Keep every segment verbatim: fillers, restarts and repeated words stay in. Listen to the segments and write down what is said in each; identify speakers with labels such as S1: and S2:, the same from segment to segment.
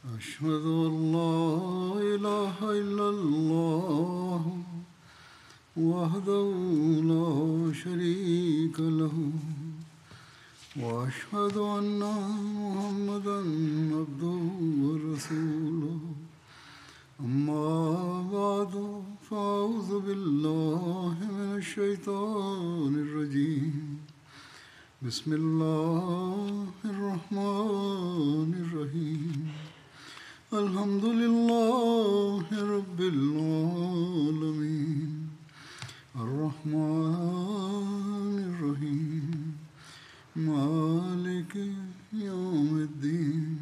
S1: أشهد أن لا إله إلا الله وحده لا شريك له وأشهد أن محمدا عبده ورسوله أما بعد فأعوذ بالله من الشيطان الرجيم بسم الله الرحمن الرحيم الحمد لله رب العالمين الرحمن الرحيم مالك يوم الدين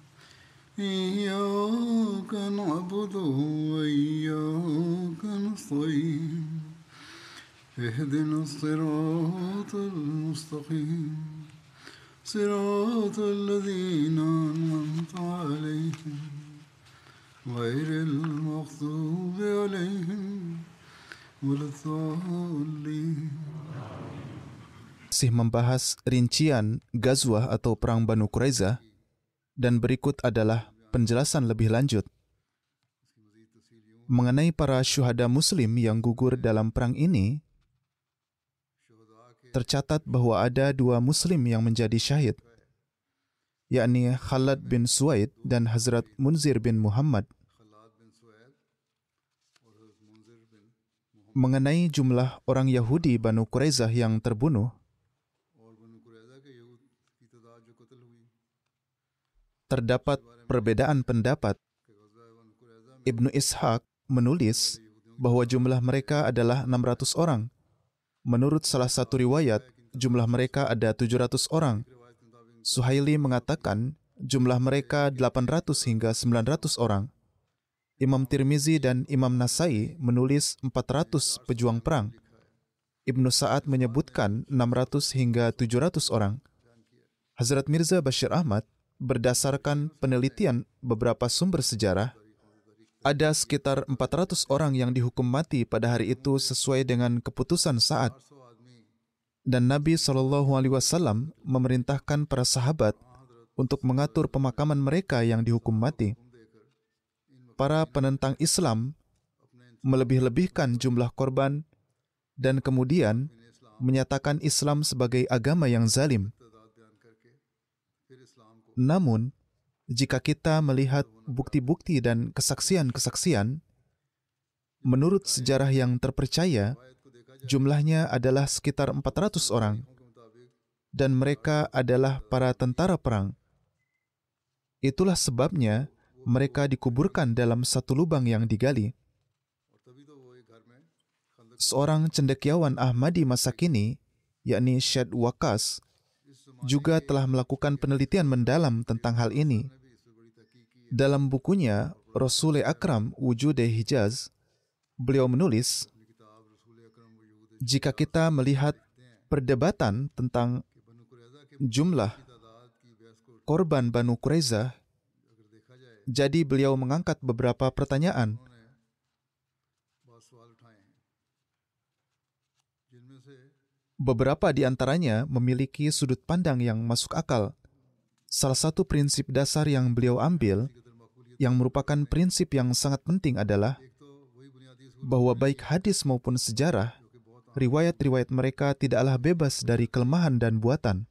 S1: إياك نعبد وإياك نستعين اهدنا الصراط المستقيم صراط الذين أنعمت عليهم غير المغضوب عليهم ولا الضالين.
S2: Masih membahas rincian Ghazwah atau Perang Banu Quraidah, dan berikut adalah penjelasan lebih lanjut mengenai para syuhada muslim yang gugur dalam perang ini. Tercatat bahwa ada dua muslim yang menjadi syahid, yakni Khalad bin Suwaid dan Hazrat Munzir bin Muhammad. Mengenai jumlah orang Yahudi Banu Quraidah yang terbunuh, terdapat perbedaan pendapat. Ibnu Ishaq menulis bahwa jumlah mereka adalah enam ratus orang. Menurut salah satu riwayat, jumlah mereka ada tujuh ratus orang. Suhaili mengatakan jumlah mereka delapan ratus hingga sembilan ratus orang. Imam Tirmizi dan Imam Nasai menulis empat ratus pejuang perang. Ibnu Sa'ad menyebutkan enam ratus hingga tujuh ratus orang. Hazrat Mirza Bashir Ahmad berdasarkan penelitian beberapa sumber sejarah, ada sekitar empat ratus orang yang dihukum mati pada hari itu sesuai dengan keputusan Sa'ad. Dan Nabi shallallahu alaihi wasallam memerintahkan para sahabat untuk mengatur pemakaman mereka yang dihukum mati. Para penentang Islam melebih-lebihkan jumlah korban dan kemudian menyatakan Islam sebagai agama yang zalim. Namun, jika kita melihat bukti-bukti dan kesaksian-kesaksian, menurut sejarah yang terpercaya, jumlahnya adalah sekitar empat ratus orang, dan mereka adalah para tentara perang. Itulah sebabnya mereka dikuburkan dalam satu lubang yang digali. Seorang cendekiawan Ahmadi masa kini, yakni Syed Waqas, juga telah melakukan penelitian mendalam tentang hal ini. Dalam bukunya Rasul Akram Wujude Hijaz, beliau menulis, jika kita melihat perdebatan tentang jumlah korban Banu Quraidah, jadi beliau mengangkat beberapa pertanyaan. Beberapa di antaranya memiliki sudut pandang yang masuk akal. Salah satu prinsip dasar yang beliau ambil, yang merupakan prinsip yang sangat penting adalah bahwa baik hadis maupun sejarah, riwayat-riwayat mereka tidaklah bebas dari kelemahan dan buatan.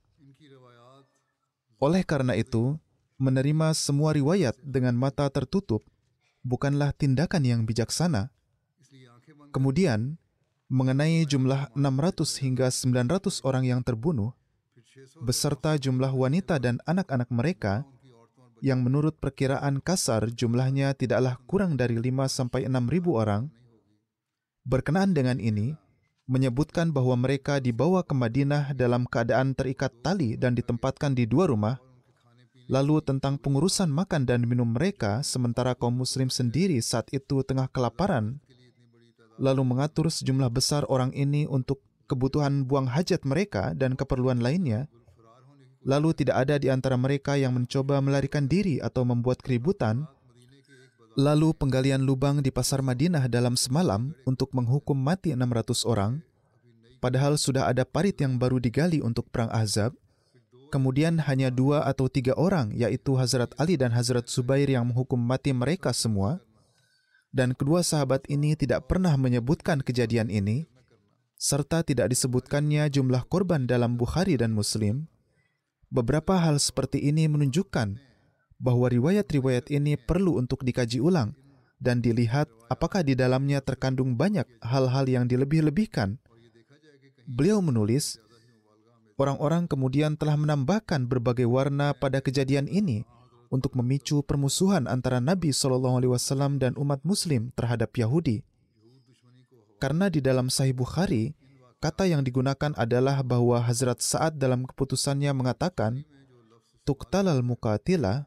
S2: Oleh karena itu, menerima semua riwayat dengan mata tertutup bukanlah tindakan yang bijaksana. Kemudian, mengenai jumlah enam ratus hingga sembilan ratus orang yang terbunuh, beserta jumlah wanita dan anak-anak mereka, yang menurut perkiraan kasar jumlahnya tidaklah kurang dari lima sampai enam ribu orang, berkenaan dengan ini, menyebutkan bahwa mereka dibawa ke Madinah dalam keadaan terikat tali dan ditempatkan di dua rumah. Lalu tentang pengurusan makan dan minum mereka, sementara kaum muslim sendiri saat itu tengah kelaparan, lalu mengatur sejumlah besar orang ini untuk kebutuhan buang hajat mereka dan keperluan lainnya, lalu tidak ada di antara mereka yang mencoba melarikan diri atau membuat keributan, lalu penggalian lubang di pasar Madinah dalam semalam untuk menghukum mati enam ratus orang, padahal sudah ada parit yang baru digali untuk perang Ahzab, kemudian hanya dua atau tiga orang, yaitu Hazrat Ali dan Hazrat Zubair yang menghukum mati mereka semua, dan kedua sahabat ini tidak pernah menyebutkan kejadian ini, serta tidak disebutkannya jumlah korban dalam Bukhari dan Muslim. Beberapa hal seperti ini menunjukkan bahwa riwayat-riwayat ini perlu untuk dikaji ulang dan dilihat apakah di dalamnya terkandung banyak hal-hal yang dilebih-lebihkan. Beliau menulis, orang-orang kemudian telah menambahkan berbagai warna pada kejadian ini untuk memicu permusuhan antara Nabi shallallahu alaihi wasallam dan umat Muslim terhadap Yahudi. Karena di dalam Sahih Bukhari, kata yang digunakan adalah bahwa Hazrat Sa'ad dalam keputusannya mengatakan, Tuqtalal muqatilah,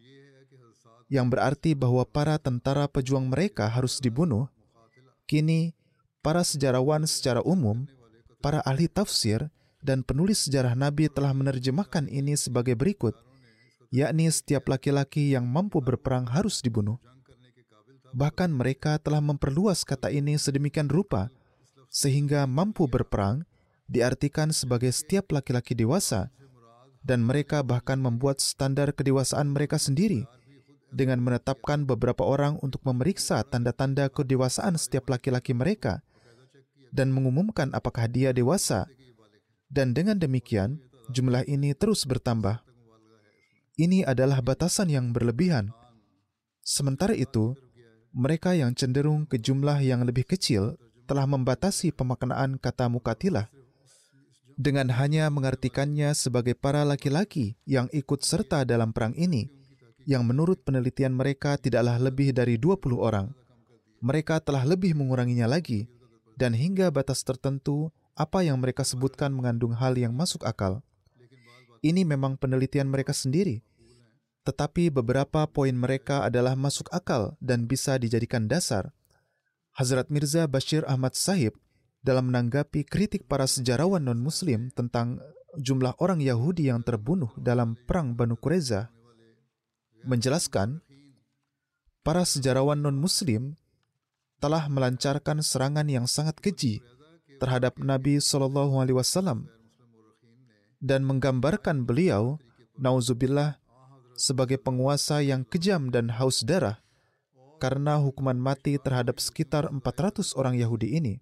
S2: yang berarti bahwa para tentara pejuang mereka harus dibunuh. Kini, para sejarawan secara umum, para ahli tafsir, dan penulis sejarah Nabi telah menerjemahkan ini sebagai berikut, yakni setiap laki-laki yang mampu berperang harus dibunuh. Bahkan mereka telah memperluas kata ini sedemikian rupa, sehingga mampu berperang diartikan sebagai setiap laki-laki dewasa, dan mereka bahkan membuat standar kedewasaan mereka sendiri dengan menetapkan beberapa orang untuk memeriksa tanda-tanda kedewasaan setiap laki-laki mereka dan mengumumkan apakah dia dewasa. Dan dengan demikian, jumlah ini terus bertambah. Ini adalah batasan yang berlebihan. Sementara itu, mereka yang cenderung ke jumlah yang lebih kecil telah membatasi pemaknaan kata mukatilah dengan hanya mengartikannya sebagai para laki-laki yang ikut serta dalam perang ini, yang menurut penelitian mereka tidaklah lebih dari dua puluh orang. Mereka telah lebih menguranginya lagi, dan hingga batas tertentu, apa yang mereka sebutkan mengandung hal yang masuk akal. Ini memang penelitian mereka sendiri, tetapi beberapa poin mereka adalah masuk akal dan bisa dijadikan dasar. Hazrat Mirza Bashir Ahmad Sahib dalam menanggapi kritik para sejarawan non-Muslim tentang jumlah orang Yahudi yang terbunuh dalam perang Banu Quraiza, menjelaskan, para sejarawan non-Muslim telah melancarkan serangan yang sangat keji terhadap Nabi shallallahu alaihi wasallam dan menggambarkan beliau, nauzubillah, sebagai penguasa yang kejam dan haus darah karena hukuman mati terhadap sekitar empat ratus orang Yahudi ini.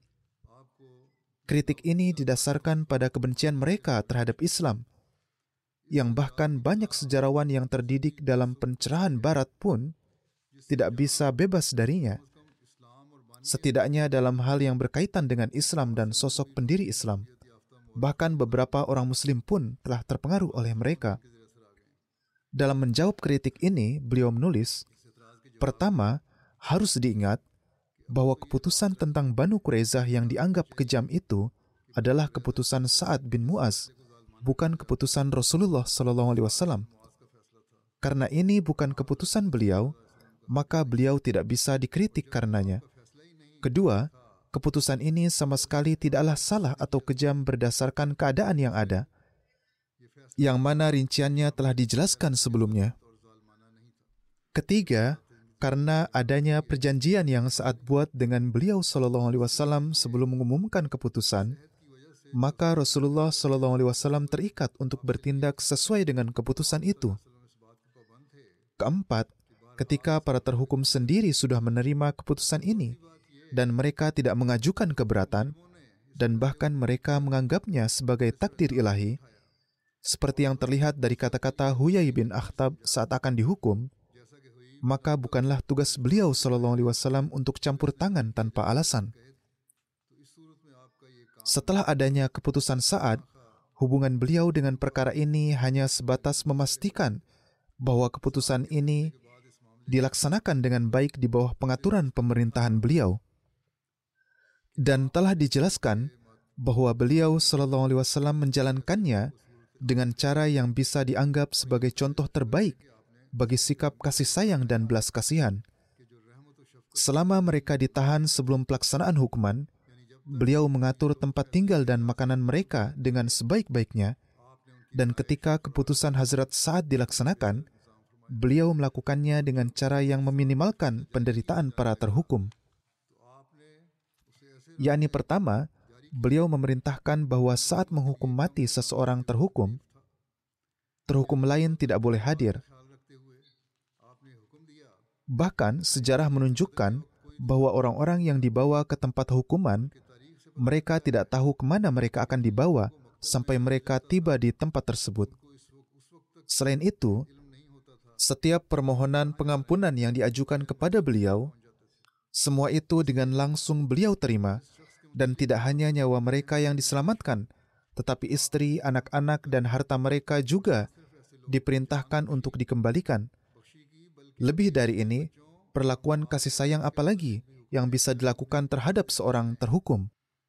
S2: Kritik ini didasarkan pada kebencian mereka terhadap Islam, yang bahkan banyak sejarawan yang terdidik dalam pencerahan Barat pun tidak bisa bebas darinya, setidaknya dalam hal yang berkaitan dengan Islam dan sosok pendiri Islam. Bahkan beberapa orang Muslim pun telah terpengaruh oleh mereka. Dalam menjawab kritik ini, beliau menulis, pertama, harus diingat bahwa keputusan tentang Banu Quraizah yang dianggap kejam itu adalah keputusan Sa'ad bin Mu'az, bukan keputusan Rasulullah shallallahu alaihi wasallam. Karena ini bukan keputusan beliau, maka beliau tidak bisa dikritik karenanya. Kedua, keputusan ini sama sekali tidaklah salah atau kejam berdasarkan keadaan yang ada, yang mana rinciannya telah dijelaskan sebelumnya. Ketiga, karena adanya perjanjian yang Sa'ad buat dengan beliau sallallahu alaihi wasallam sebelum mengumumkan keputusan, maka Rasulullah sallallahu alaihi wasallam terikat untuk bertindak sesuai dengan keputusan itu. Keempat, ketika para terhukum sendiri sudah menerima keputusan ini dan mereka tidak mengajukan keberatan dan bahkan mereka menganggapnya sebagai takdir ilahi, seperti yang terlihat dari kata-kata Huyai bin Akhtab saat akan dihukum, maka bukanlah tugas beliau sallallahu alaihi wasallam untuk campur tangan tanpa alasan. Setelah adanya keputusan Sa'ad, hubungan beliau dengan perkara ini hanya sebatas memastikan bahwa keputusan ini dilaksanakan dengan baik di bawah pengaturan pemerintahan beliau. Dan telah dijelaskan bahwa beliau sallallahu alaihi wasallam menjalankannya dengan cara yang bisa dianggap sebagai contoh terbaik bagi sikap kasih sayang dan belas kasihan. Selama mereka ditahan sebelum pelaksanaan hukuman, beliau mengatur tempat tinggal dan makanan mereka dengan sebaik-baiknya, dan ketika keputusan Hazrat Sa'ad dilaksanakan, beliau melakukannya dengan cara yang meminimalkan penderitaan para terhukum. Yakni pertama, beliau memerintahkan bahwa saat menghukum mati seseorang terhukum, terhukum lain tidak boleh hadir. Bahkan sejarah menunjukkan bahwa orang-orang yang dibawa ke tempat hukuman, mereka tidak tahu kemana mereka akan dibawa sampai mereka tiba di tempat tersebut. Selain itu, setiap permohonan pengampunan yang diajukan kepada beliau, semua itu dengan langsung beliau terima, dan tidak hanya nyawa mereka yang diselamatkan, tetapi istri, anak-anak, dan harta mereka juga diperintahkan untuk dikembalikan. Lebih dari ini, perlakuan kasih sayang apalagi yang bisa dilakukan terhadap seorang terhukum.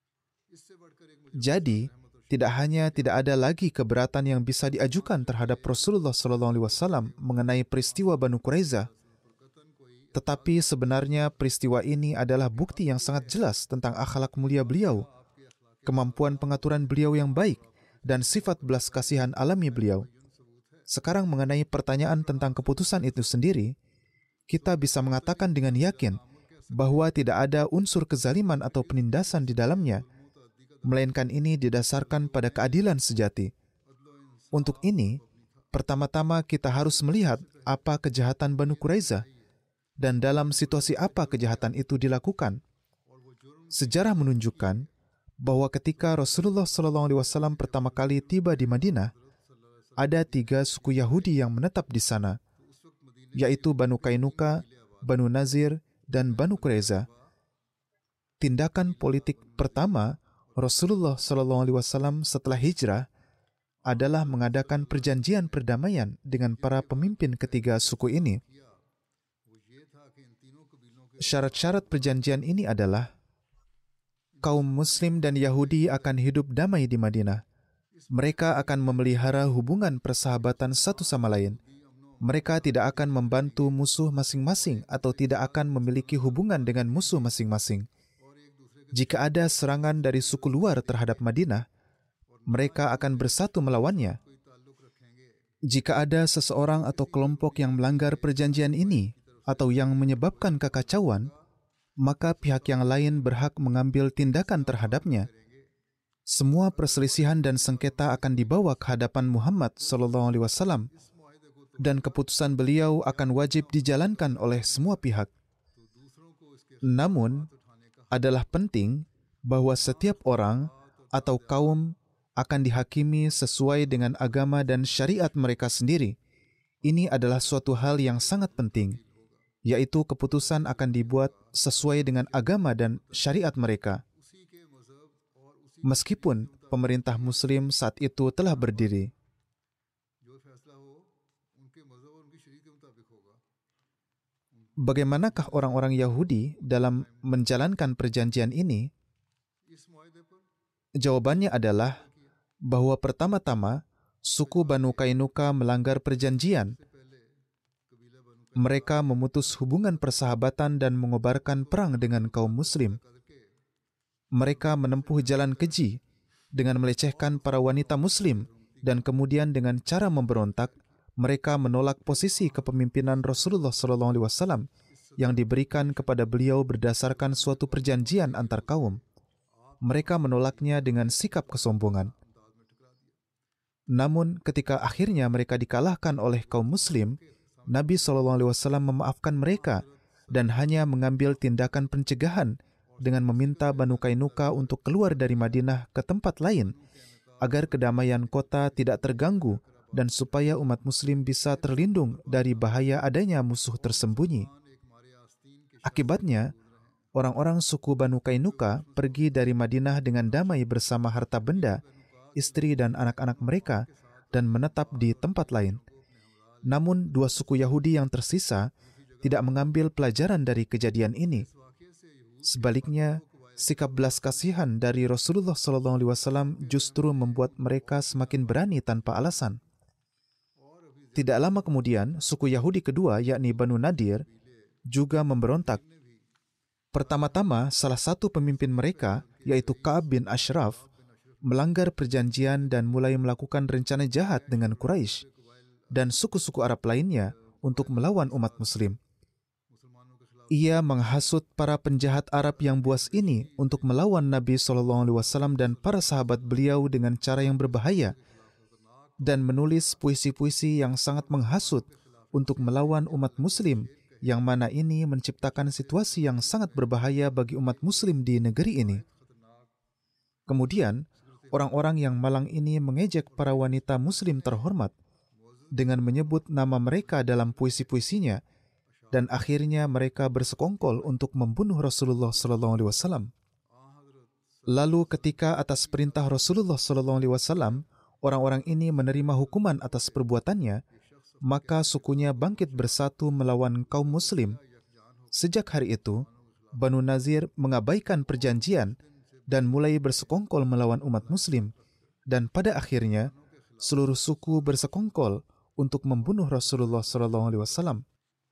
S2: Jadi, tidak hanya tidak ada lagi keberatan yang bisa diajukan terhadap Rasulullah shallallahu alaihi wasallam mengenai peristiwa Banu Quraiza, tetapi sebenarnya peristiwa ini adalah bukti yang sangat jelas tentang akhlak mulia beliau, kemampuan pengaturan beliau yang baik, dan sifat belas kasihan alami beliau. Sekarang mengenai pertanyaan tentang keputusan itu sendiri, kita bisa mengatakan dengan yakin bahwa tidak ada unsur kezaliman atau penindasan di dalamnya, melainkan ini didasarkan pada keadilan sejati. Untuk ini, pertama-tama kita harus melihat apa kejahatan Banu Quraiza dan dalam situasi apa kejahatan itu dilakukan. Sejarah menunjukkan bahwa ketika Rasulullah shallallahu alaihi wasallam pertama kali tiba di Madinah, ada tiga suku Yahudi yang menetap di sana, yaitu Banu Qainuqa, Banu Nazir, dan Banu Quraiza. Tindakan politik pertama Rasulullah shallallahu alaihi wasallam setelah hijrah adalah mengadakan perjanjian perdamaian dengan para pemimpin ketiga suku ini. Syarat-syarat perjanjian ini adalah kaum Muslim dan Yahudi akan hidup damai di Madinah. Mereka akan memelihara hubungan persahabatan satu sama lain. Mereka tidak akan membantu musuh masing-masing atau tidak akan memiliki hubungan dengan musuh masing-masing. Jika ada serangan dari suku luar terhadap Madinah, mereka akan bersatu melawannya. Jika ada seseorang atau kelompok yang melanggar perjanjian ini atau yang menyebabkan kekacauan, maka pihak yang lain berhak mengambil tindakan terhadapnya. Semua perselisihan dan sengketa akan dibawa ke hadapan Muhammad shallallahu alaihi wasallam, dan keputusan beliau akan wajib dijalankan oleh semua pihak. Namun, adalah penting bahwa setiap orang atau kaum akan dihakimi sesuai dengan agama dan syariat mereka sendiri. Ini adalah suatu hal yang sangat penting, yaitu keputusan akan dibuat sesuai dengan agama dan syariat mereka. Meskipun pemerintah Muslim saat itu telah berdiri. Bagaimanakah orang-orang Yahudi dalam menjalankan perjanjian ini? Jawabannya adalah bahwa pertama-tama suku Banu Qainuqa melanggar perjanjian. Mereka memutus hubungan persahabatan dan mengobarkan perang dengan kaum Muslim. Mereka menempuh jalan keji dengan melecehkan para wanita Muslim, dan kemudian dengan cara memberontak, mereka menolak posisi kepemimpinan Rasulullah shallallahu alaihi wasallam yang diberikan kepada beliau berdasarkan suatu perjanjian antar kaum. Mereka menolaknya dengan sikap kesombongan. Namun, ketika akhirnya mereka dikalahkan oleh kaum Muslim, Nabi shallallahu alaihi wasallam memaafkan mereka dan hanya mengambil tindakan pencegahan dengan meminta Banu Qainuqa untuk keluar dari Madinah ke tempat lain agar kedamaian kota tidak terganggu dan supaya umat Muslim bisa terlindung dari bahaya adanya musuh tersembunyi. Akibatnya, orang-orang suku Banu Qainuqa pergi dari Madinah dengan damai bersama harta benda, istri dan anak-anak mereka, dan menetap di tempat lain. Namun, dua suku Yahudi yang tersisa tidak mengambil pelajaran dari kejadian ini. Sebaliknya, sikap belas kasihan dari Rasulullah shallallahu alaihi wasallam justru membuat mereka semakin berani tanpa alasan. Tidak lama kemudian, suku Yahudi kedua, yakni Banu Nadir, juga memberontak. Pertama-tama, salah satu pemimpin mereka, yaitu Ka'ab bin Ashraf, melanggar perjanjian dan mulai melakukan rencana jahat dengan Quraisy dan suku-suku Arab lainnya untuk melawan umat Muslim. Ia menghasut para penjahat Arab yang buas ini untuk melawan Nabi shallallahu alaihi wasallam dan para sahabat beliau dengan cara yang berbahaya, dan menulis puisi-puisi yang sangat menghasut untuk melawan umat muslim, yang mana ini menciptakan situasi yang sangat berbahaya bagi umat muslim di negeri ini. Kemudian, orang-orang yang malang ini mengejek para wanita muslim terhormat dengan menyebut nama mereka dalam puisi-puisinya, dan akhirnya mereka bersekongkol untuk membunuh Rasulullah sallallahu alaihi wasallam. Lalu ketika atas perintah Rasulullah sallallahu alaihi wasallam, orang-orang ini menerima hukuman atas perbuatannya, maka sukunya bangkit bersatu melawan kaum muslim. Sejak hari itu, Banu Nazir mengabaikan perjanjian dan mulai bersekongkol melawan umat muslim, dan pada akhirnya seluruh suku bersekongkol untuk membunuh Rasulullah sallallahu alaihi wasallam.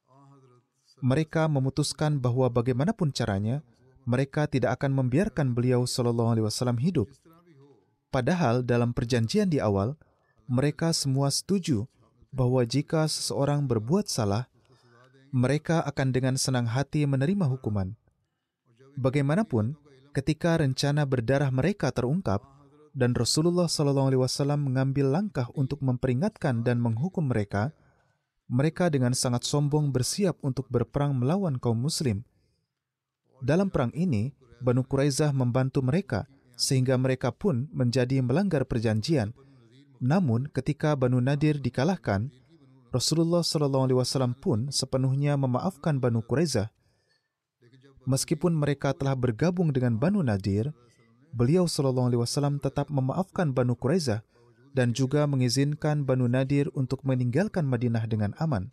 S2: Mereka memutuskan bahwa bagaimanapun caranya, mereka tidak akan membiarkan beliau sallallahu alaihi wasallam hidup. Padahal dalam perjanjian di awal, mereka semua setuju bahwa jika seseorang berbuat salah, mereka akan dengan senang hati menerima hukuman. Bagaimanapun, ketika rencana berdarah mereka terungkap dan Rasulullah sallallahu alaihi wasallam mengambil langkah untuk memperingatkan dan menghukum mereka, mereka dengan sangat sombong bersiap untuk berperang melawan kaum muslim. Dalam perang ini, Banu Quraizah membantu mereka sehingga mereka pun menjadi melanggar perjanjian. Namun, ketika Banu Nadir dikalahkan, Rasulullah sallallahu alaihi wasallam pun sepenuhnya memaafkan Banu Quraizah. Meskipun mereka telah bergabung dengan Banu Nadir, beliau sallallahu alaihi wasallam tetap memaafkan Banu Quraizah dan juga mengizinkan Banu Nadir untuk meninggalkan Madinah dengan aman.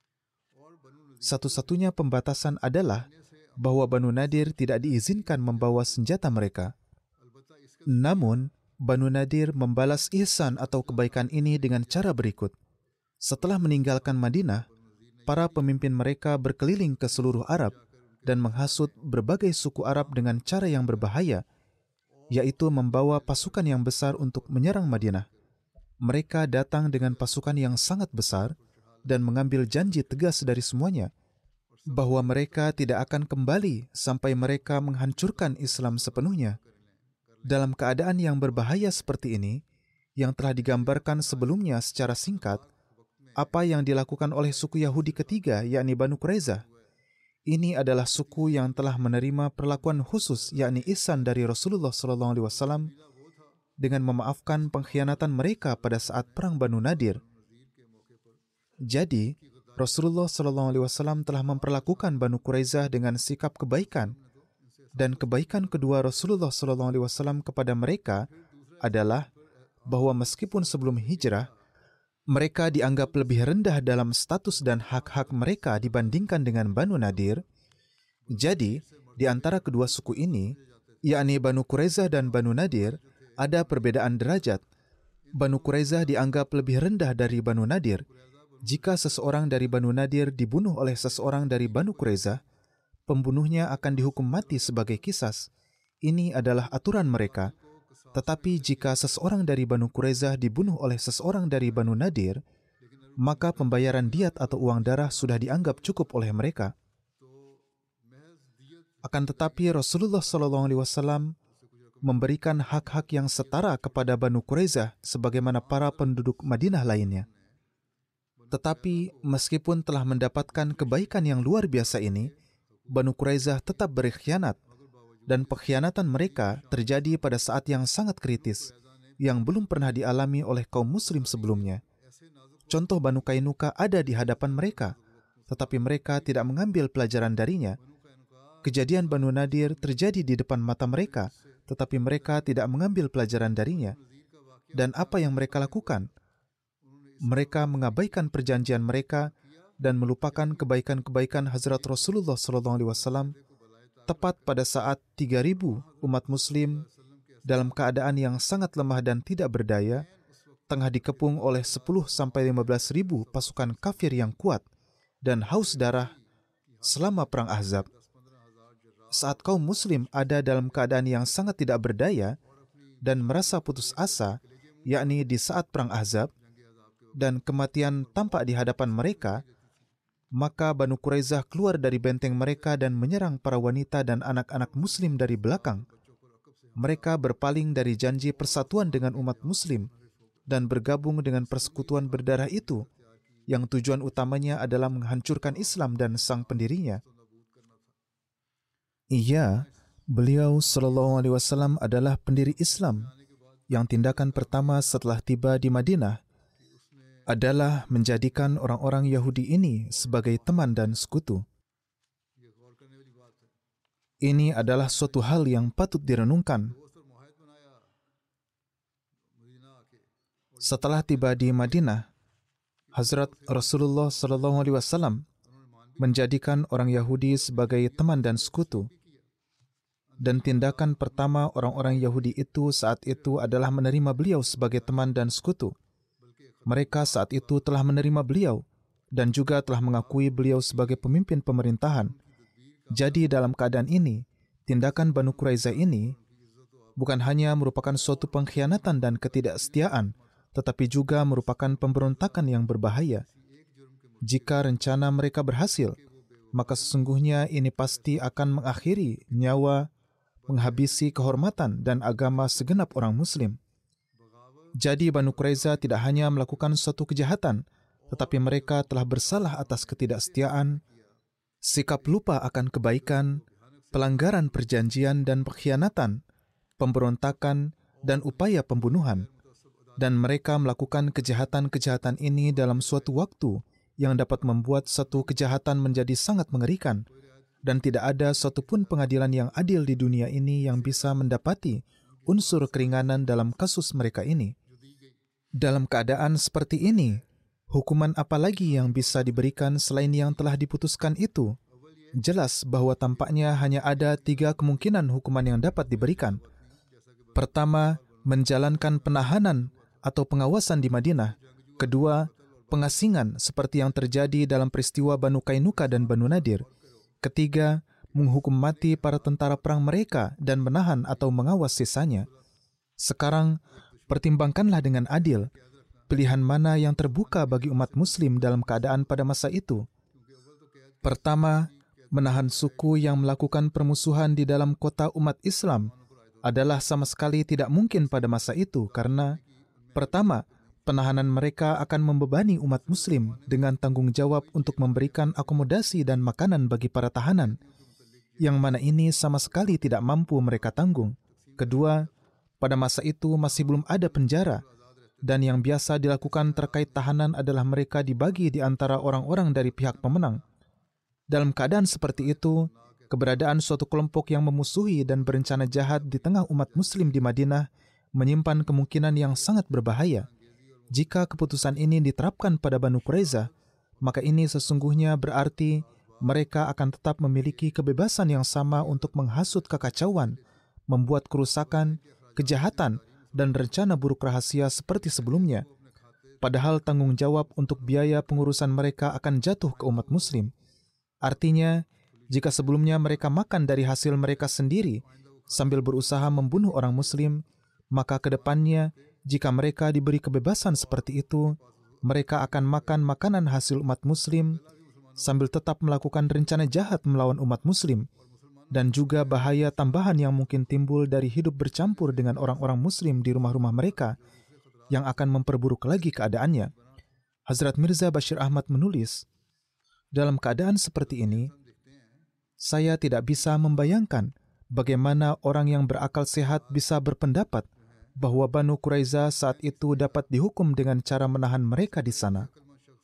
S2: Satu-satunya pembatasan adalah bahwa Banu Nadir tidak diizinkan membawa senjata mereka. Namun, Banu Nadir membalas ihsan atau kebaikan ini dengan cara berikut. Setelah meninggalkan Madinah, para pemimpin mereka berkeliling ke seluruh Arab dan menghasut berbagai suku Arab dengan cara yang berbahaya, yaitu membawa pasukan yang besar untuk menyerang Madinah. Mereka datang dengan pasukan yang sangat besar dan mengambil janji tegas dari semuanya bahwa mereka tidak akan kembali sampai mereka menghancurkan Islam sepenuhnya. Dalam keadaan yang berbahaya seperti ini, yang telah digambarkan sebelumnya secara singkat, apa yang dilakukan oleh suku Yahudi ketiga, yakni Banu Quraizah, ini adalah suku yang telah menerima perlakuan khusus, yakni ihsan dari Rasulullah sallallahu alaihi wasallam dengan memaafkan pengkhianatan mereka pada saat perang Banu Nadir. Jadi, Rasulullah sallallahu alaihi wasallam telah memperlakukan Banu Quraizah dengan sikap kebaikan, dan kebaikan kedua Rasulullah sallallahu alaihi wasallam kepada mereka adalah bahwa meskipun sebelum hijrah, mereka dianggap lebih rendah dalam status dan hak-hak mereka dibandingkan dengan Banu Nadir. Jadi, di antara kedua suku ini, yakni Banu Quraizah dan Banu Nadir, ada perbedaan derajat. Banu Quraizah dianggap lebih rendah dari Banu Nadir. Jika seseorang dari Banu Nadir dibunuh oleh seseorang dari Banu Quraizah, pembunuhnya akan dihukum mati sebagai qisas. Ini adalah aturan mereka. Tetapi jika seseorang dari Banu Quraizah dibunuh oleh seseorang dari Banu Nadir, maka pembayaran diat atau uang darah sudah dianggap cukup oleh mereka. Akan tetapi Rasulullah sallallahu alaihi wasallam memberikan hak-hak yang setara kepada Banu Quraizah sebagaimana para penduduk Madinah lainnya. Tetapi meskipun telah mendapatkan kebaikan yang luar biasa ini, Banu Quraizah tetap berkhianat, dan pengkhianatan mereka terjadi pada saat yang sangat kritis, yang belum pernah dialami oleh kaum muslim sebelumnya. Contoh Banu Qainuqa ada di hadapan mereka, tetapi mereka tidak mengambil pelajaran darinya. Kejadian Banu Nadir terjadi di depan mata mereka, tetapi mereka tidak mengambil pelajaran darinya. Dan apa yang mereka lakukan? Mereka mengabaikan perjanjian mereka dan melupakan kebaikan-kebaikan Hazrat Rasulullah sallallahu alaihi wasallam tepat pada saat tiga ribu umat muslim dalam keadaan yang sangat lemah dan tidak berdaya tengah dikepung oleh sepuluh sampai lima belas ribu pasukan kafir yang kuat dan haus darah selama perang Ahzab. Saat kaum muslim ada dalam keadaan yang sangat tidak berdaya dan merasa putus asa, yakni di saat perang Ahzab, dan kematian tampak di hadapan mereka, maka Banu Quraizah keluar dari benteng mereka dan menyerang para wanita dan anak-anak muslim dari belakang. Mereka berpaling dari janji persatuan dengan umat muslim dan bergabung dengan persekutuan berdarah itu, yang tujuan utamanya adalah menghancurkan Islam dan sang pendirinya. Iya, beliau Shallallahu Alaihi Wasallam adalah pendiri Islam, yang tindakan pertama setelah tiba di Madinah adalah menjadikan orang-orang Yahudi ini sebagai teman dan sekutu. Ini adalah suatu hal yang patut direnungkan. Setelah tiba di Madinah, Hazrat Rasulullah Shallallahu Alaihi Wasallam menjadikan orang Yahudi sebagai teman dan sekutu. Dan tindakan pertama orang-orang Yahudi itu saat itu adalah menerima beliau sebagai teman dan sekutu. Mereka saat itu telah menerima beliau dan juga telah mengakui beliau sebagai pemimpin pemerintahan. Jadi dalam keadaan ini, tindakan Banu Quraiza ini bukan hanya merupakan suatu pengkhianatan dan ketidaksetiaan, tetapi juga merupakan pemberontakan yang berbahaya. Jika rencana mereka berhasil, maka sesungguhnya ini pasti akan mengakhiri nyawa, menghabisi kehormatan dan agama segenap orang Muslim. Jadi Banu Quraiza tidak hanya melakukan suatu kejahatan, tetapi mereka telah bersalah atas ketidaksetiaan, sikap lupa akan kebaikan, pelanggaran perjanjian dan pengkhianatan, pemberontakan, dan upaya pembunuhan. Dan mereka melakukan kejahatan-kejahatan ini dalam suatu waktu yang dapat membuat satu kejahatan menjadi sangat mengerikan, dan tidak ada satupun pengadilan yang adil di dunia ini yang bisa mendapati unsur keringanan dalam kasus mereka ini. Dalam keadaan seperti ini, hukuman apa lagi yang bisa diberikan selain yang telah diputuskan itu? Jelas bahwa tampaknya hanya ada tiga kemungkinan hukuman yang dapat diberikan. Pertama, menjalankan penahanan atau pengawasan di Madinah. Kedua, pengasingan seperti yang terjadi dalam peristiwa Banu Kainuka dan Banu Nadir. Ketiga, menghukum mati para tentara perang mereka dan menahan atau mengawas sisanya. Sekarang, pertimbangkanlah dengan adil pilihan mana yang terbuka bagi umat Muslim dalam keadaan pada masa itu. Pertama, menahan suku yang melakukan permusuhan di dalam kota umat Islam adalah sama sekali tidak mungkin pada masa itu karena pertama, penahanan mereka akan membebani umat Muslim dengan tanggung jawab untuk memberikan akomodasi dan makanan bagi para tahanan, yang mana ini sama sekali tidak mampu mereka tanggung. Kedua, pada masa itu masih belum ada penjara, dan yang biasa dilakukan terkait tahanan adalah mereka dibagi di antara orang-orang dari pihak pemenang. Dalam keadaan seperti itu, keberadaan suatu kelompok yang memusuhi dan berencana jahat di tengah umat Muslim di Madinah menyimpan kemungkinan yang sangat berbahaya. Jika keputusan ini diterapkan pada Banu Quraiza, maka ini sesungguhnya berarti mereka akan tetap memiliki kebebasan yang sama untuk menghasut kekacauan, membuat kerusakan, kejahatan, dan rencana buruk rahasia seperti sebelumnya. Padahal tanggung jawab untuk biaya pengurusan mereka akan jatuh ke umat Muslim. Artinya, jika sebelumnya mereka makan dari hasil mereka sendiri sambil berusaha membunuh orang Muslim, maka ke depannya, jika mereka diberi kebebasan seperti itu, mereka akan makan makanan hasil umat Muslim sambil tetap melakukan rencana jahat melawan umat Muslim, dan juga bahaya tambahan yang mungkin timbul dari hidup bercampur dengan orang-orang Muslim di rumah-rumah mereka yang akan memperburuk lagi keadaannya. Hazrat Mirza Bashir Ahmad menulis, dalam keadaan seperti ini, saya tidak bisa membayangkan bagaimana orang yang berakal sehat bisa berpendapat bahwa Banu Quraiza saat itu dapat dihukum dengan cara menahan mereka di sana.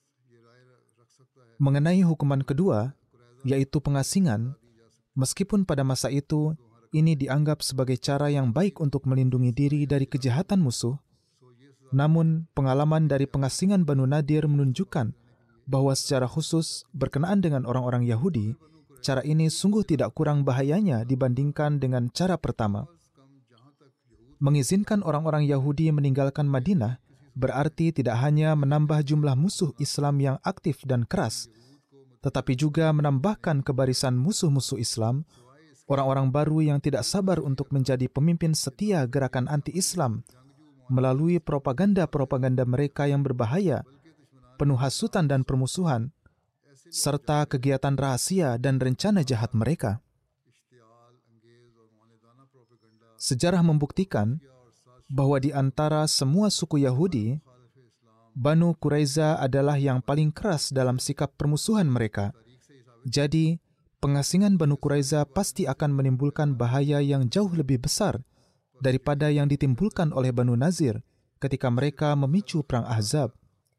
S2: Mengenai hukuman kedua, yaitu pengasingan, meskipun pada masa itu ini dianggap sebagai cara yang baik untuk melindungi diri dari kejahatan musuh, namun pengalaman dari pengasingan Banu Nadir menunjukkan bahwa secara khusus berkenaan dengan orang-orang Yahudi, cara ini sungguh tidak kurang bahayanya dibandingkan dengan cara pertama. Mengizinkan orang-orang Yahudi meninggalkan Madinah berarti tidak hanya menambah jumlah musuh Islam yang aktif dan keras, tetapi juga menambahkan kebarisan musuh-musuh Islam, orang-orang baru yang tidak sabar untuk menjadi pemimpin setia gerakan anti-Islam melalui propaganda-propaganda mereka yang berbahaya, penuh hasutan dan permusuhan, serta kegiatan rahasia dan rencana jahat mereka. Sejarah membuktikan bahwa di antara semua suku Yahudi, Banu Quraiza adalah yang paling keras dalam sikap permusuhan mereka. Jadi, pengasingan Banu Quraiza pasti akan menimbulkan bahaya yang jauh lebih besar daripada yang ditimbulkan oleh Banu Nazir ketika mereka memicu perang Ahzab.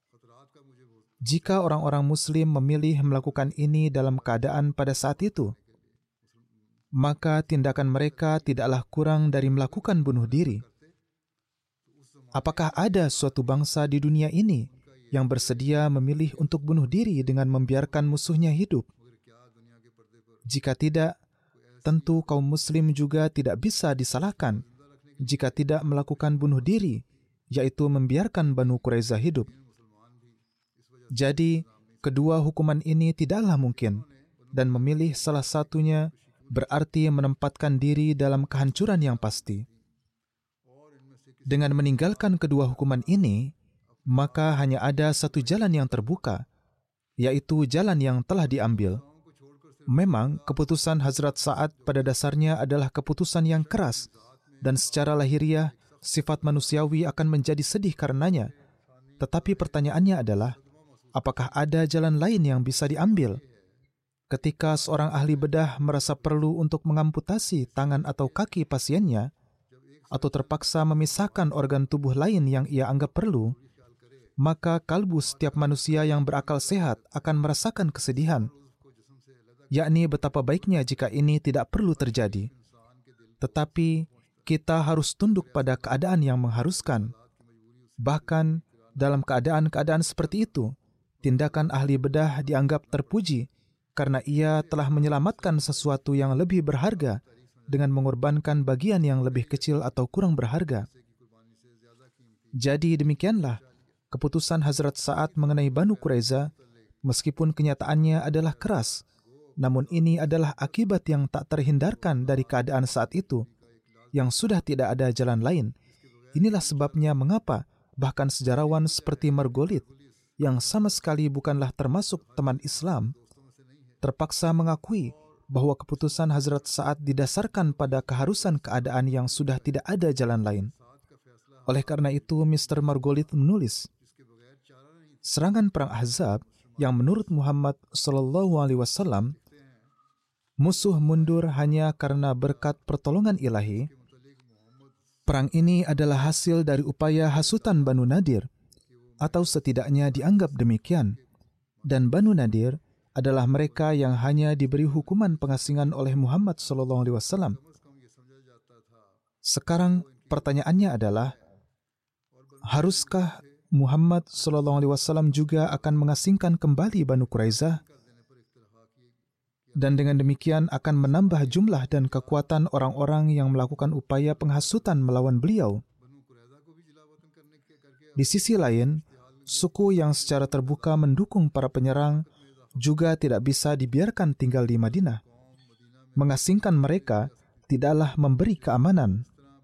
S2: Jika orang-orang Muslim memilih melakukan ini dalam keadaan pada saat itu, maka tindakan mereka tidaklah kurang dari melakukan bunuh diri. Apakah ada suatu bangsa di dunia ini yang bersedia memilih untuk bunuh diri dengan membiarkan musuhnya hidup? Jika tidak, tentu kaum Muslim juga tidak bisa disalahkan jika tidak melakukan bunuh diri, yaitu membiarkan Banu Quraiza hidup. Jadi, kedua hukuman ini tidaklah mungkin, dan memilih salah satunya berarti menempatkan diri dalam kehancuran yang pasti. Dengan meninggalkan kedua hukuman ini, maka hanya ada satu jalan yang terbuka, yaitu jalan yang telah diambil. Memang, keputusan Hazrat Sa'ad pada dasarnya adalah keputusan yang keras, dan secara lahiriah, sifat manusiawi akan menjadi sedih karenanya. Tetapi pertanyaannya adalah, apakah ada jalan lain yang bisa diambil? Ketika seorang ahli bedah merasa perlu untuk mengamputasi tangan atau kaki pasiennya, atau terpaksa memisahkan organ tubuh lain yang ia anggap perlu, maka kalbu setiap manusia yang berakal sehat akan merasakan kesedihan, yakni betapa baiknya jika ini tidak perlu terjadi. Tetapi, kita harus tunduk pada keadaan yang mengharuskan. Bahkan, dalam keadaan-keadaan seperti itu, tindakan ahli bedah dianggap terpuji karena ia telah menyelamatkan sesuatu yang lebih berharga dengan mengorbankan bagian yang lebih kecil atau kurang berharga. Jadi demikianlah keputusan Hazrat Sa'ad mengenai Banu Quraiza, meskipun kenyataannya adalah keras, namun ini adalah akibat yang tak terhindarkan dari keadaan saat itu, yang sudah tidak ada jalan lain. Inilah sebabnya mengapa bahkan sejarawan seperti Margolid, yang sama sekali bukanlah termasuk teman Islam, terpaksa mengakui bahwa keputusan Hazrat Sa'ad didasarkan pada keharusan keadaan yang sudah tidak ada jalan lain. Oleh karena itu, mister Margolid menulis, serangan perang Ahzab yang menurut Muhammad Sallallahu Alaihi Wasallam musuh mundur hanya karena berkat pertolongan ilahi. Perang ini adalah hasil dari upaya hasutan Banu Nadir, atau setidaknya dianggap demikian. Dan Banu Nadir adalah mereka yang hanya diberi hukuman pengasingan oleh Muhammad Sallallahu Alaihi Wasallam. Sekarang pertanyaannya adalah, haruskah Muhammad Sallallahu Alaihi Wasallam juga akan mengasingkan kembali Banu Quraizah? Dan dengan demikian akan menambah jumlah dan kekuatan orang-orang yang melakukan upaya penghasutan melawan beliau. Di sisi lain, suku yang secara terbuka mendukung para penyerang juga tidak bisa dibiarkan tinggal di Madinah. Mengasingkan mereka tidaklah memberi keamanan.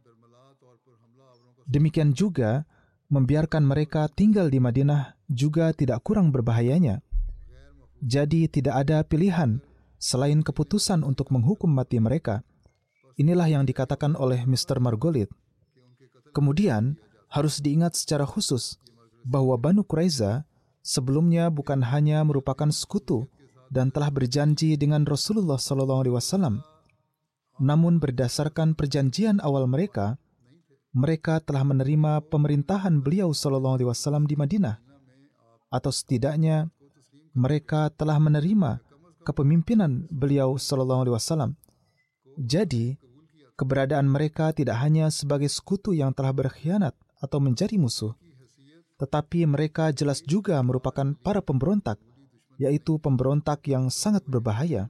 S2: Demikian juga, membiarkan mereka tinggal di Madinah juga tidak kurang berbahayanya. Jadi tidak ada pilihan selain keputusan untuk menghukum mati mereka. Inilah yang dikatakan oleh mister Margolid. Kemudian, harus diingat secara khusus bahwa Banu Quraiza sebelumnya bukan hanya merupakan sekutu dan telah berjanji dengan Rasulullah Sallallahu Alaihi Wasallam, namun berdasarkan perjanjian awal mereka, mereka telah menerima pemerintahan beliau Sallallahu Alaihi Wasallam di Madinah, atau setidaknya mereka telah menerima kepemimpinan beliau Sallallahu Alaihi Wasallam. Jadi, keberadaan mereka tidak hanya sebagai sekutu yang telah berkhianat atau menjadi musuh, tetapi mereka jelas juga merupakan para pemberontak, yaitu pemberontak yang sangat berbahaya.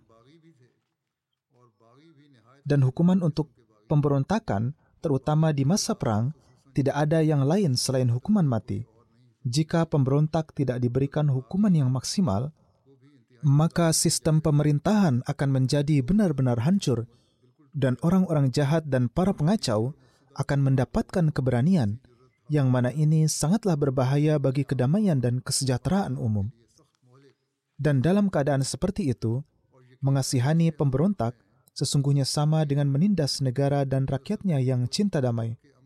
S2: Dan hukuman untuk pemberontakan, terutama di masa perang, tidak ada yang lain selain hukuman mati. Jika pemberontak tidak diberikan hukuman yang maksimal, maka sistem pemerintahan akan menjadi benar-benar hancur, dan orang-orang jahat dan para pengacau akan mendapatkan keberanian, yang mana ini sangatlah berbahaya bagi kedamaian dan kesejahteraan umum. Dan dalam keadaan seperti itu, mengasihani pemberontak sesungguhnya sama dengan menindas negara dan rakyatnya yang cinta damai.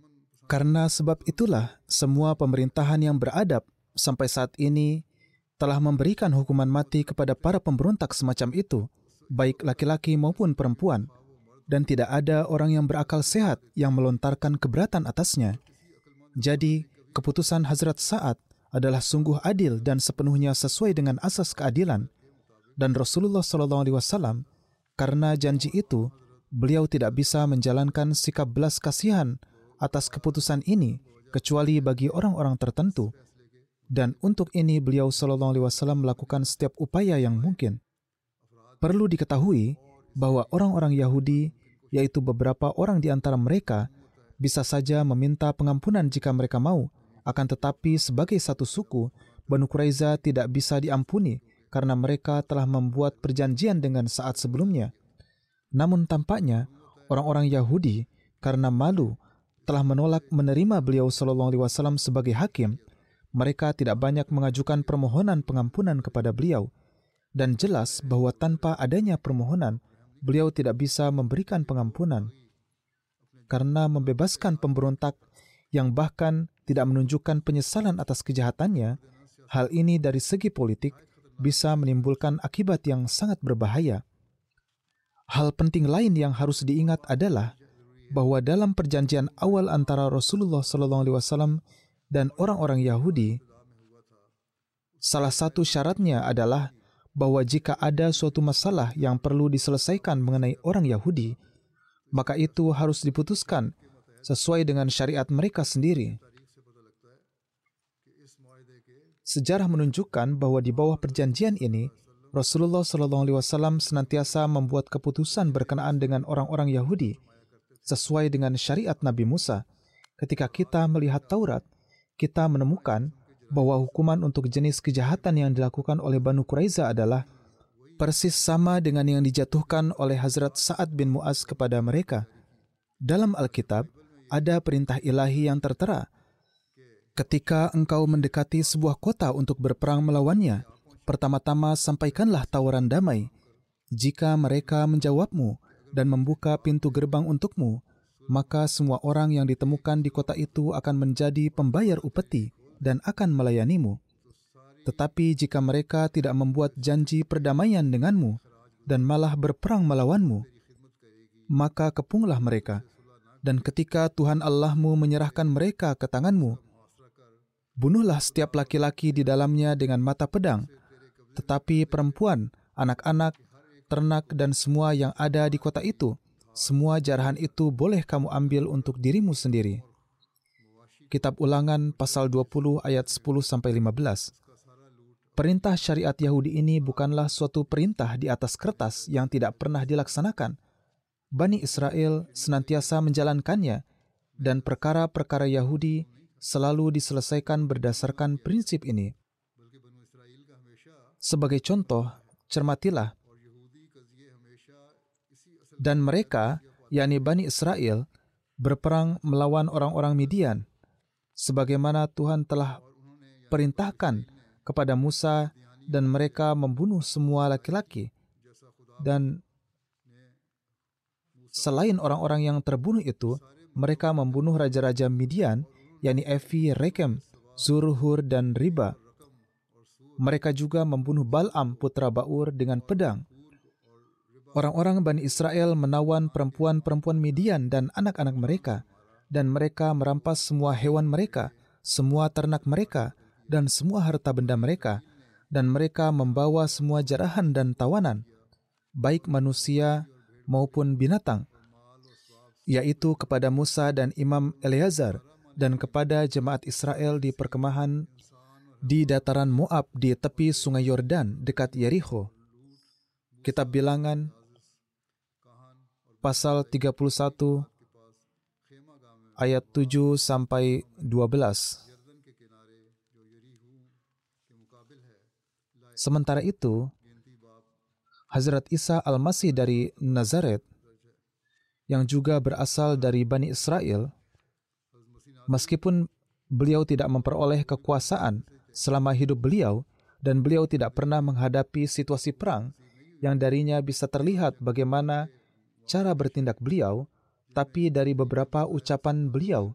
S2: Karena sebab itulah semua pemerintahan yang beradab sampai saat ini telah memberikan hukuman mati kepada para pemberontak semacam itu, baik laki-laki maupun perempuan, dan tidak ada orang yang berakal sehat yang melontarkan keberatan atasnya. Jadi, keputusan Hazrat Sa'ad adalah sungguh adil dan sepenuhnya sesuai dengan asas keadilan. Dan Rasulullah shallallahu alaihi wasallam, karena janji itu, beliau tidak bisa menjalankan sikap belas kasihan atas keputusan ini kecuali bagi orang-orang tertentu. Dan untuk ini beliau shallallahu alaihi wasallam melakukan setiap upaya yang mungkin. Perlu diketahui bahwa orang-orang Yahudi, yaitu beberapa orang di antara mereka, bisa saja meminta pengampunan jika mereka mau, akan tetapi sebagai satu suku, Banu Quraiza tidak bisa diampuni karena mereka telah membuat perjanjian dengan saat sebelumnya. Namun tampaknya orang-orang Yahudi karena malu telah menolak menerima beliau sallallahu alaihi wasallam sebagai hakim. Mereka tidak banyak mengajukan permohonan pengampunan kepada beliau, dan jelas bahwa tanpa adanya permohonan, beliau tidak bisa memberikan pengampunan. Karena membebaskan pemberontak yang bahkan tidak menunjukkan penyesalan atas kejahatannya, hal ini dari segi politik bisa menimbulkan akibat yang sangat berbahaya. Hal penting lain yang harus diingat adalah bahwa dalam perjanjian awal antara Rasulullah shallallahu alaihi wasallam dan orang-orang Yahudi, salah satu syaratnya adalah bahwa jika ada suatu masalah yang perlu diselesaikan mengenai orang Yahudi, maka itu harus diputuskan sesuai dengan syariat mereka sendiri. Sejarah menunjukkan bahwa di bawah perjanjian ini, Rasulullah shallallahu alaihi wasallam senantiasa membuat keputusan berkenaan dengan orang-orang Yahudi sesuai dengan syariat Nabi Musa. Ketika kita melihat Taurat, kita menemukan bahwa hukuman untuk jenis kejahatan yang dilakukan oleh Banu Quraiza adalah persis sama dengan yang dijatuhkan oleh Hazrat Sa'ad bin Mu'az kepada mereka. Dalam Alkitab, ada perintah ilahi yang tertera. Ketika engkau mendekati sebuah kota untuk berperang melawannya, pertama-tama sampaikanlah tawaran damai. Jika mereka menjawabmu dan membuka pintu gerbang untukmu, maka semua orang yang ditemukan di kota itu akan menjadi pembayar upeti dan akan melayanimu. Tetapi jika mereka tidak membuat janji perdamaian denganmu dan malah berperang melawanmu, maka kepunglah mereka. Dan ketika Tuhan Allahmu menyerahkan mereka ke tanganmu, bunuhlah setiap laki-laki di dalamnya dengan mata pedang, tetapi perempuan, anak-anak, ternak, dan semua yang ada di kota itu, semua jarahan itu boleh kamu ambil untuk dirimu sendiri. Kitab Ulangan pasal dua puluh ayat sepuluh sampai lima belas. Perintah syariat Yahudi ini bukanlah suatu perintah di atas kertas yang tidak pernah dilaksanakan. Bani Israel senantiasa menjalankannya, dan perkara-perkara Yahudi selalu diselesaikan berdasarkan prinsip ini. Sebagai contoh, cermatilah. Dan mereka, yakni Bani Israel, berperang melawan orang-orang Midian, sebagaimana Tuhan telah perintahkan kepada Musa, dan mereka membunuh semua laki-laki. Dan selain orang-orang yang terbunuh itu, mereka membunuh raja-raja Midian, yakni Evi, Rekem, Zurhur, dan Riba. Mereka juga membunuh Bal'am putra Ba'ur dengan pedang. Orang-orang Bani Israel menawan perempuan-perempuan Midian dan anak-anak mereka, dan mereka merampas semua hewan mereka, semua ternak mereka, dan semua harta benda mereka, dan mereka membawa semua jarahan dan tawanan, baik manusia maupun binatang, yaitu kepada Musa dan Imam Eleazar, dan kepada jemaat Israel di perkemahan di dataran Moab di tepi sungai Yordan dekat Yerikho. Kitab Bilangan pasal tiga puluh satu ayat tujuh sampai dua belas. Sementara itu, Hazrat Isa Al-Masih dari Nazaret, yang juga berasal dari Bani Israel, meskipun beliau tidak memperoleh kekuasaan selama hidup beliau, dan beliau tidak pernah menghadapi situasi perang yang darinya bisa terlihat bagaimana cara bertindak beliau, tapi dari beberapa ucapan beliau,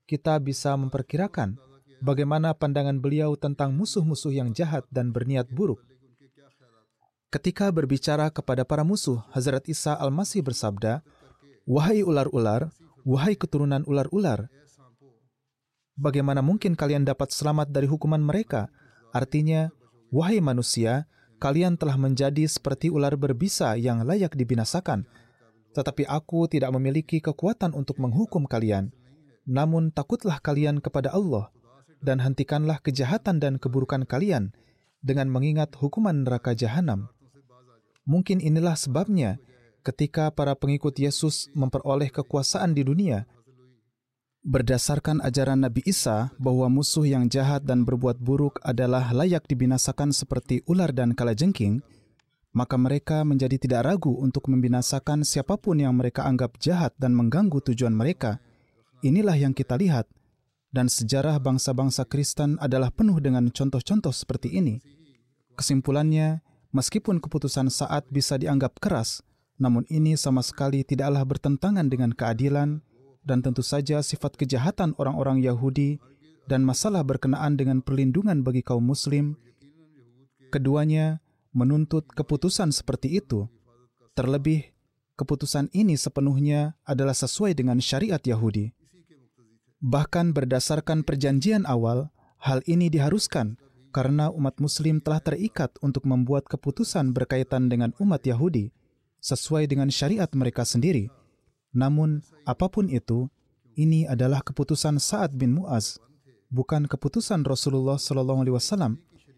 S2: kita bisa memperkirakan bagaimana pandangan beliau tentang musuh-musuh yang jahat dan berniat buruk. Ketika berbicara kepada para musuh, Hazrat Isa Al-Masih bersabda, "Wahai ular-ular, wahai keturunan ular-ular, bagaimana mungkin kalian dapat selamat dari hukuman mereka?" Artinya, wahai manusia, kalian telah menjadi seperti ular berbisa yang layak dibinasakan. Tetapi aku tidak memiliki kekuatan untuk menghukum kalian. Namun takutlah kalian kepada Allah, dan hentikanlah kejahatan dan keburukan kalian dengan mengingat hukuman neraka jahanam. Mungkin inilah sebabnya ketika para pengikut Yesus memperoleh kekuasaan di dunia, berdasarkan ajaran Nabi Isa bahwa musuh yang jahat dan berbuat buruk adalah layak dibinasakan seperti ular dan kalajengking, maka mereka menjadi tidak ragu untuk membinasakan siapapun yang mereka anggap jahat dan mengganggu tujuan mereka. Inilah yang kita lihat, dan sejarah bangsa-bangsa Kristen adalah penuh dengan contoh-contoh seperti ini. Kesimpulannya, meskipun keputusan Sa'ad bisa dianggap keras, namun ini sama sekali tidaklah bertentangan dengan keadilan, dan tentu saja sifat kejahatan orang-orang Yahudi dan masalah berkenaan dengan perlindungan bagi kaum Muslim. Keduanya menuntut keputusan seperti itu. Terlebih, keputusan ini sepenuhnya adalah sesuai dengan syariat Yahudi. Bahkan berdasarkan perjanjian awal, hal ini diharuskan karena umat Muslim telah terikat untuk membuat keputusan berkaitan dengan umat Yahudi sesuai dengan syariat mereka sendiri. Namun, apapun itu, ini adalah keputusan Sa'ad bin Mu'az, bukan keputusan Rasulullah Sallallahu Alaihi Wasallam.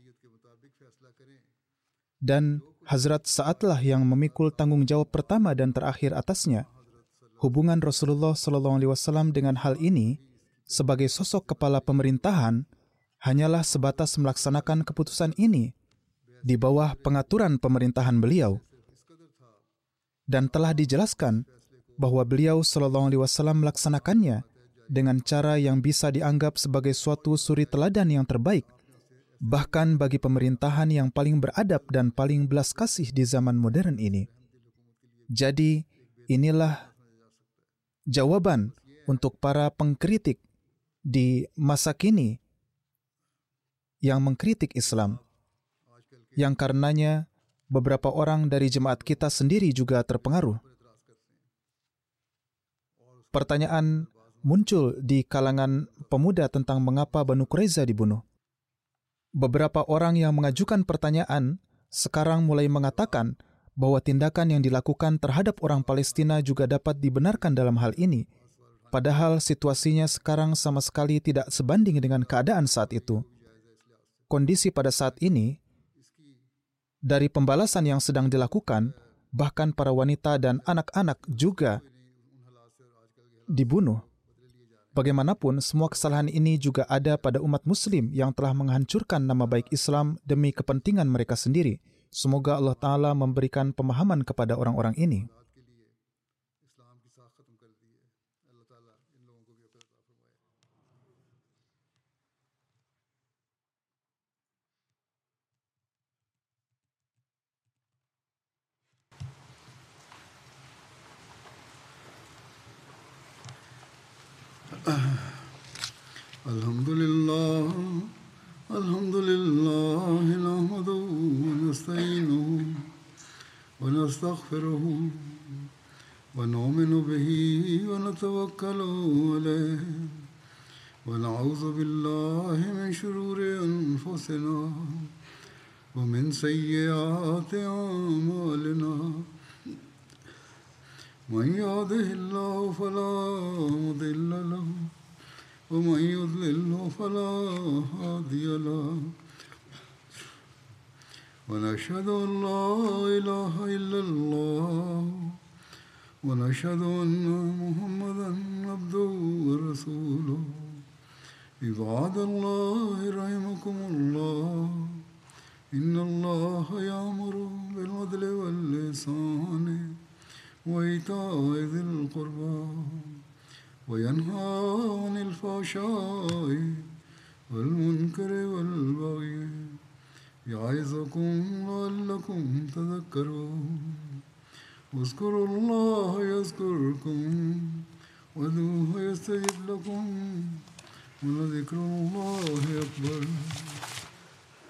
S2: Dan Hazrat Sa'adlah yang memikul tanggung jawab pertama dan terakhir atasnya. Hubungan Rasulullah Sallallahu Alaihi Wasallam dengan hal ini sebagai sosok kepala pemerintahan hanyalah sebatas melaksanakan keputusan ini di bawah pengaturan pemerintahan beliau. Dan telah dijelaskan bahwa beliau Sallallahu Alaihi Wasallam melaksanakannya dengan cara yang bisa dianggap sebagai suatu suri teladan yang terbaik, bahkan bagi pemerintahan yang paling beradab dan paling belas kasih di zaman modern ini. Jadi, inilah jawaban untuk para pengkritik di masa kini yang mengkritik Islam, yang karenanya beberapa orang dari jemaat kita sendiri juga terpengaruh. Pertanyaan muncul di kalangan pemuda tentang mengapa Banu Quraiza dibunuh. Beberapa orang yang mengajukan pertanyaan sekarang mulai mengatakan bahwa tindakan yang dilakukan terhadap orang Palestina juga dapat dibenarkan dalam hal ini, padahal situasinya sekarang sama sekali tidak sebanding dengan keadaan saat itu. Kondisi pada saat ini, dari pembalasan yang sedang dilakukan, bahkan para wanita dan anak-anak juga dibunuh. Bagaimanapun, semua kesalahan ini juga ada pada umat Muslim yang telah menghancurkan nama baik Islam demi kepentingan mereka sendiri. Semoga Allah Ta'ala memberikan pemahaman kepada orang-orang ini.
S1: Alhamdulillah, Alhamdulillah, nahmaduhu wa nasta'inuhu wa nastaghfiruhu wa nu'minu bihi wa natawakkalu alayhi wa na'udzu billahi min shururi anfusina wa min sayyiati a'malina. Man yahdihillahu fala mudilla lahu ومن يضلل فلا هادي له ونشهد أن لا إله إلا الله ونشهد أن محمدا عبده ورسوله عباد الله رحمكم الله إن الله يأمر بالعدل والإحسان وإيتاء ذي القربى وينهى عن الفحشاء والمنكر والبغي يعظكم لعلكم تذكرون اذكروا الله يذكركم وادعوه يستجب لكم ولذكر الله أكبر.